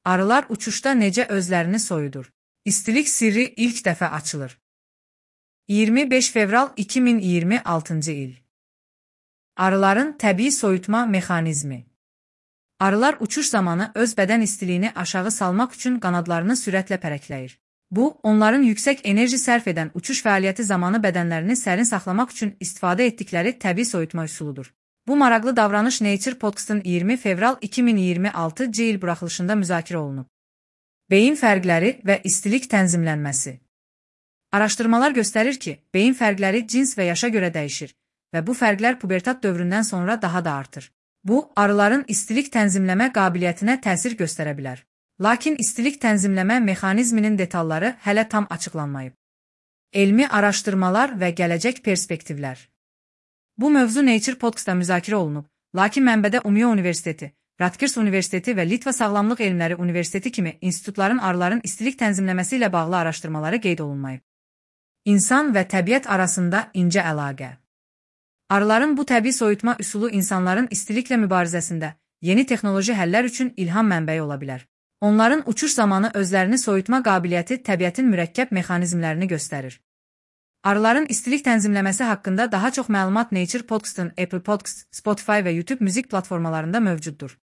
Arılar uçuşda necə özlərini soyudur? İstilik sirri ilk dəfə açılır. 25 fevral 2026-cı il. Arıların təbii soyutma mexanizmi. Arılar uçuş zamanı öz bədən istiliyini aşağı salmaq üçün qanadlarını sürətlə pərəkləyir. Bu, onların yüksək enerji sərf edən uçuş fəaliyyəti zamanı bədənlərini sərin saxlamaq üçün istifadə etdikləri təbii soyutma üsuludur. Bu maraqlı davranış Nature Podcast'ın 20 fevral 2026-cı il buraxılışında müzakirə olunub. Beyin fərqləri və istilik tənzimlənməsi. Araşdırmalar göstərir ki, beyin fərqləri cins və yaşa görə dəyişir və bu fərqlər pubertat dövründən sonra daha da artır. Bu, arıların istilik tənzimləmə qabiliyyətinə təsir göstərə bilər. Lakin istilik tənzimləmə mexanizminin detalları hələ tam açıqlanmayıb. Elmi araşdırmalar və gələcək perspektivlər. Bu mövzu Nature Podcast'da müzakirə olunub, lakin mənbədə Umeå Universiteti, Rutgers Universiteti və Litva Sağlamlıq Elmləri Universiteti kimi institutların arıların istilik tənzimləməsi ilə bağlı araşdırmaları qeyd olunmayıb. İnsan və təbiət arasında incə əlaqə. Arıların bu təbii soyutma üsulu insanların istiliklə mübarizəsində yeni texnoloji həllər üçün ilham mənbəyi ola bilər. Onların uçuş zamanı özlərini soyutma qabiliyyəti təbiətin mürəkkəb mexanizmlərini göstərir. Arıların istilik tənzimləməsi haqqında daha çox məlumat Nature Podcast'ın Apple Podcasts, Spotify və YouTube müzik platformalarında mövcuddur.